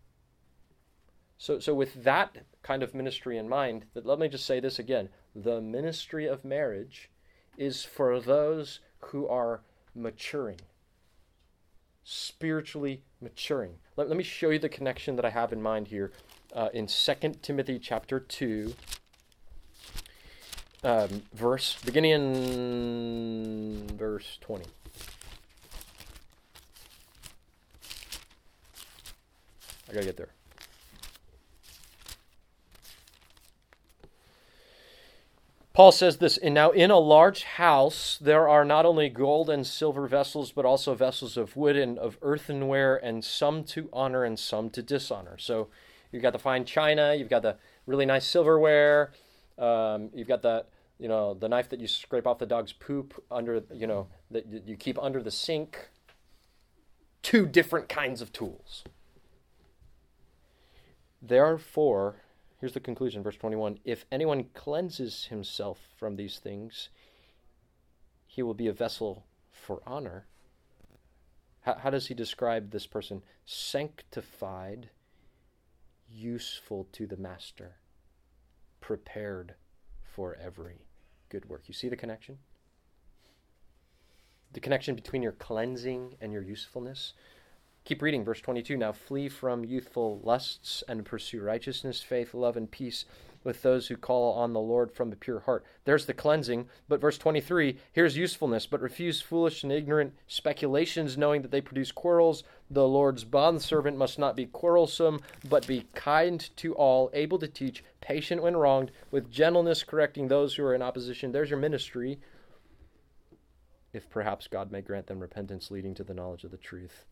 A: So with that kind of ministry in mind, let me just say this again. The ministry of marriage is for those who are maturing, spiritually maturing. Let me show you the connection that I have in mind here in 2 Timothy chapter 2, beginning in verse 20. I gotta get there. Paul says this, and now in a large house there are not only gold and silver vessels, but also vessels of wood and of earthenware, and some to honor and some to dishonor. So you've got the fine china, you've got the really nice silverware, you've got the knife that you scrape off the dog's poop under, that you keep under the sink. Two different kinds of tools. Therefore, Here's the conclusion, verse 21. If anyone cleanses himself from these things, he will be a vessel for honor. How does he describe this person? Sanctified, useful to the master, prepared for every good work. You see the connection? The connection between your cleansing and your usefulness. Keep reading, verse 22. Now flee from youthful lusts and pursue righteousness, faith, love, and peace with those who call on the Lord from a pure heart. There's the cleansing. But verse 23, here's usefulness. But refuse foolish and ignorant speculations, knowing that they produce quarrels. The Lord's bondservant must not be quarrelsome, but be kind to all, able to teach, patient when wronged, with gentleness correcting those who are in opposition. There's your ministry, if perhaps God may grant them repentance leading to the knowledge of the truth.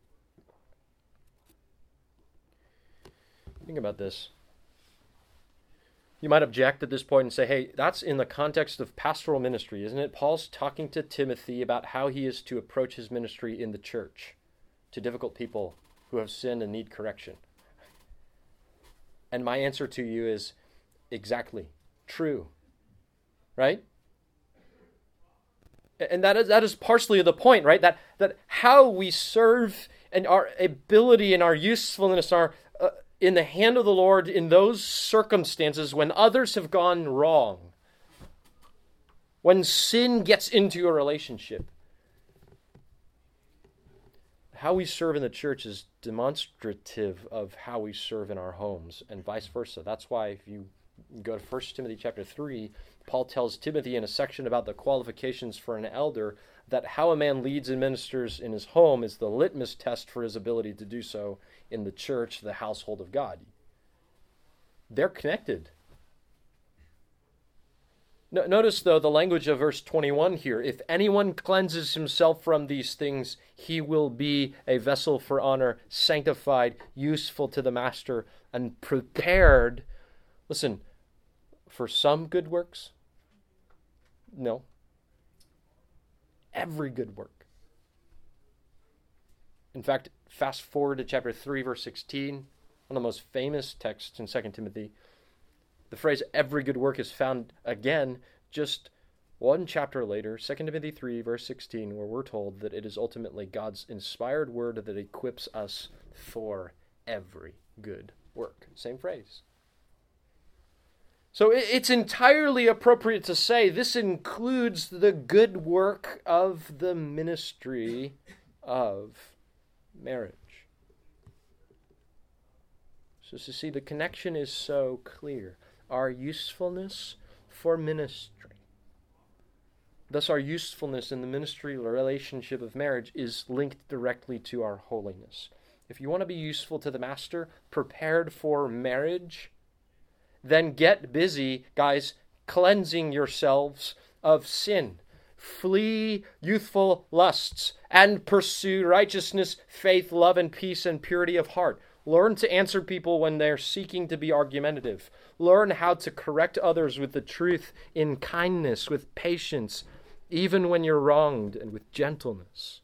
A: Think about this. You might object at this point and say, hey, that's in the context of pastoral ministry, isn't it? Paul's talking to Timothy about how he is to approach his ministry in the church to difficult people who have sinned and need correction. And my answer to you is exactly true, right? And that is partially the point, right? That how we serve and our ability and our usefulness are in the hand of the Lord in those circumstances when others have gone wrong, when sin gets into a relationship. How we serve in the church is demonstrative of how we serve in our homes and vice versa. That's why if you go to 1 Timothy chapter 3, Paul tells Timothy in a section about the qualifications for an elder that how a man leads and ministers in his home is the litmus test for his ability to do so in the church, the household of God. They're connected. Notice, though, the language of verse 21 here. If anyone cleanses himself from these things, he will be a vessel for honor, sanctified, useful to the master, and prepared. Listen, for some good works? No. Every good work. In fact, fast forward to chapter 3, verse 16, one of the most famous texts in 2 Timothy. The phrase every good work is found again just one chapter later, 2 Timothy 3, verse 16, where we're told that it is ultimately God's inspired word that equips us for every good work. Same phrase. So it's entirely appropriate to say this includes the good work of the ministry of marriage. So to see, the connection is so clear. Our usefulness for ministry. Thus, our usefulness in the ministry relationship of marriage is linked directly to our holiness. If you want to be useful to the master, prepared for marriage, then get busy, guys, cleansing yourselves of sin. Flee youthful lusts and pursue righteousness, faith, love, and peace, and purity of heart. Learn to answer people when they're seeking to be argumentative. Learn how to correct others with the truth in kindness, with patience, even when you're wronged, and with gentleness.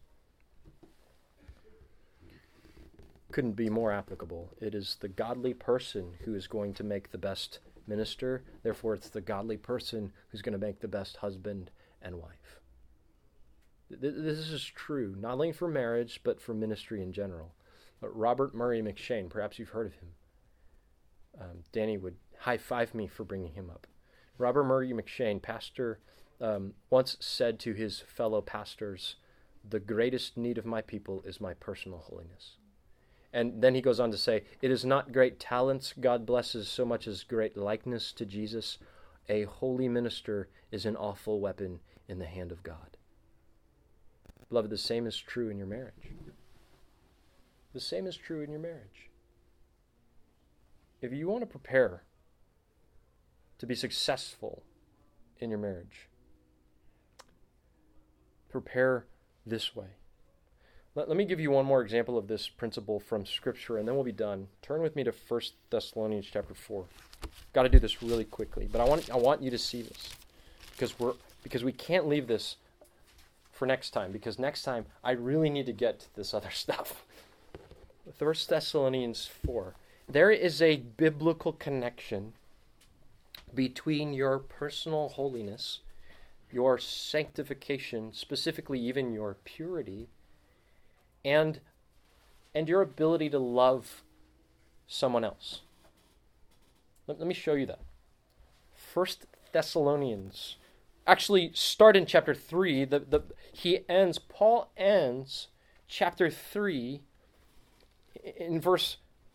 A: Couldn't be more applicable. It is the godly person who is going to make the best minister. Therefore, it's the godly person who's going to make the best husband and wife. This is true, not only for marriage, but for ministry in general. Robert Murray McCheyne, perhaps you've heard of him. Danny would high-five me for bringing him up. Robert Murray McCheyne, pastor, once said to his fellow pastors, "The greatest need of my people is my personal holiness." And then he goes on to say, "It is not great talents God blesses so much as great likeness to Jesus. A holy minister is an awful weapon in the hand of God." Beloved, the same is true in your marriage. The same is true in your marriage. If you want to prepare to be successful in your marriage, prepare this way. Let me give you one more example of this principle from Scripture, and then we'll be done. Turn with me to 1 Thessalonians chapter 4. Got to do this really quickly, but I want you to see this because we can't leave this for next time, because next time I really need to get to this other stuff. 1 Thessalonians 4. there is a biblical connection between your personal holiness, your sanctification, specifically even your purity, and your ability to love someone else. Let me show you that. 1 Thessalonians. Actually, start in chapter 3. Paul ends chapter 3 in verse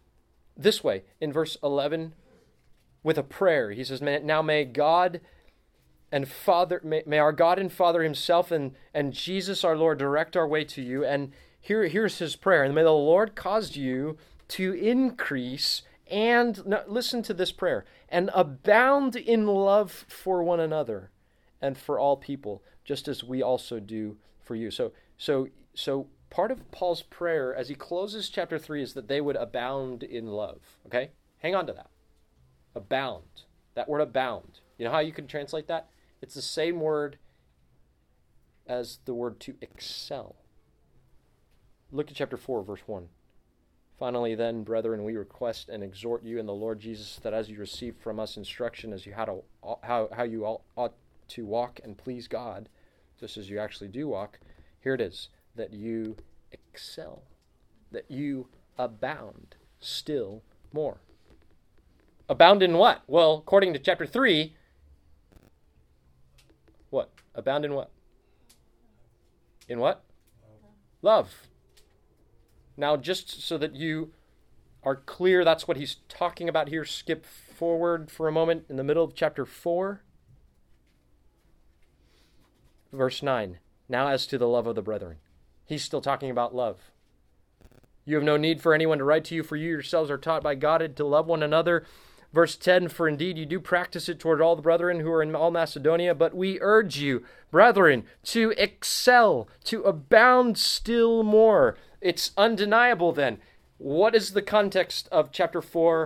A: 11, with a prayer. He says, now may God and Father, may our God and Father himself and Jesus our Lord direct our way to you. And here's his prayer. And may the Lord cause you to increase and, now listen to this prayer, and abound in love for one another and for all people, just as we also do for you. So part of Paul's prayer as he closes chapter 3 is that they would abound in love. Okay? Hang on to that. Abound. That word abound. You know how you can translate that? It's the same word as the word to excel. Look at chapter 4, verse 1. Finally, then, brethren, we request and exhort you in the Lord Jesus that as you receive from us instruction as you how you all ought to walk and please God, just as you actually do walk, here it is, that you excel, that you abound still more. Abound in what? Well, according to chapter 3, what? Abound in what? In what? Love. Now, just so that you are clear, that's what he's talking about here. Skip forward for a moment in the middle of chapter 4. Verse 9. Now as to the love of the brethren. He's still talking about love. You have no need for anyone to write to you, for you yourselves are taught by God to love one another. Verse 10, for indeed you do practice it toward all the brethren who are in all Macedonia, but we urge you, brethren, to excel, to abound still more. It's undeniable then. What is the context of chapter 4?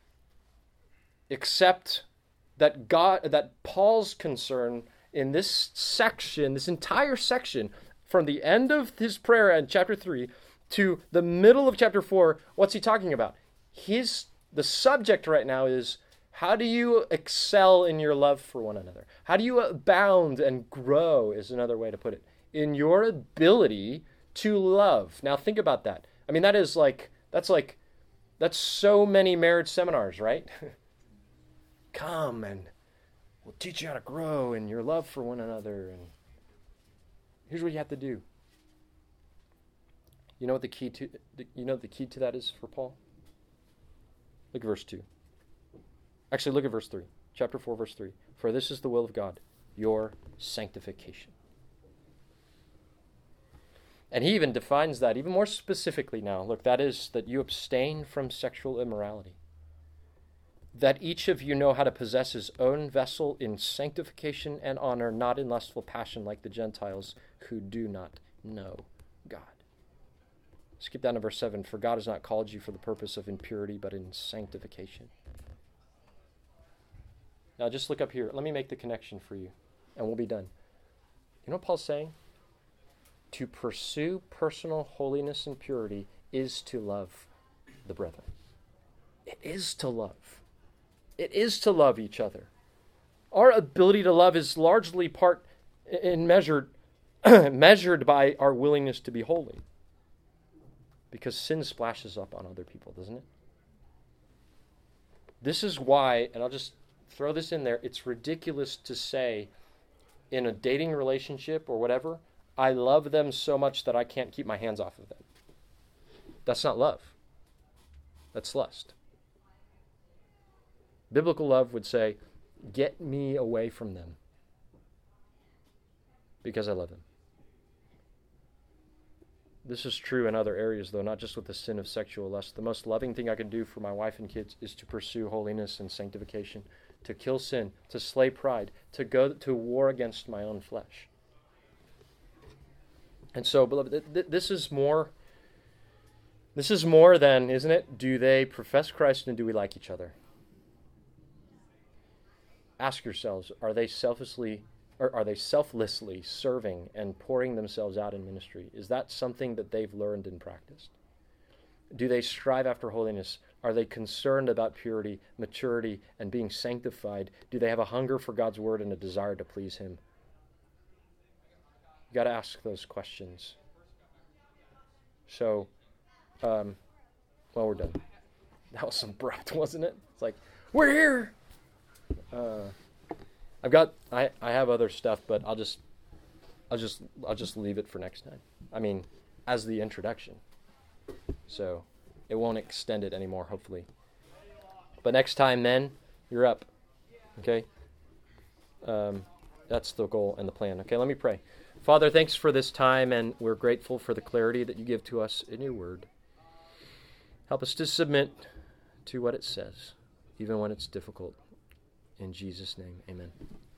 A: Except that Paul's concern in this section, this entire section, from the end of his prayer in chapter 3 to the middle of chapter 4, what's he talking about? The subject right now is, how do you excel in your love for one another? How do you abound and grow, is another way to put it, in your ability to love? Now think about that. I mean, that's so many marriage seminars, right? Come and we'll teach you how to grow in your love for one another. And here's what you have to do. You know what the key to that is for Paul? Look at verse 2. Actually, look at verse 3. Chapter 4, verse 3. For this is the will of God, your sanctification. And he even defines that even more specifically now. Look, that is that you abstain from sexual immorality. That each of you know how to possess his own vessel in sanctification and honor, not in lustful passion like the Gentiles who do not know God. Skip down to verse 7. For God has not called you for the purpose of impurity, but in sanctification. Now just look up here. Let me make the connection for you, and we'll be done. You know what Paul's saying? To pursue personal holiness and purity is to love the brethren. It is to love. It is to love each other. Our ability to love is largely measured by our willingness to be holy. Because sin splashes up on other people, doesn't it? This is why, and I'll just throw this in there, it's ridiculous to say in a dating relationship or whatever, I love them so much that I can't keep my hands off of them. That's not love. That's lust. Biblical love would say, get me away from them because I love them. This is true in other areas, though, not just with the sin of sexual lust. The most loving thing I can do for my wife and kids is to pursue holiness and sanctification, to kill sin, to slay pride, to go to war against my own flesh. And so, beloved, this is more than, isn't it? Do they profess Christ and do we like each other? Ask yourselves, are they selflessly serving and pouring themselves out in ministry? Is that something that they've learned and practiced? Do they strive after holiness Are they concerned about purity, maturity, and being sanctified? Do they have a hunger for God's word and a desire to please him? You got to ask those questions. So, well, we're done. That was abrupt, wasn't it? It's like, we're here. I have other stuff, but I'll just leave it for next time. I mean, as the introduction. So it won't extend it anymore, hopefully. But next time, then, you're up. Okay? That's the goal and the plan. Okay, let me pray. Father, thanks for this time, and we're grateful for the clarity that you give to us in your word. Help us to submit to what it says, even when it's difficult. In Jesus' name, amen.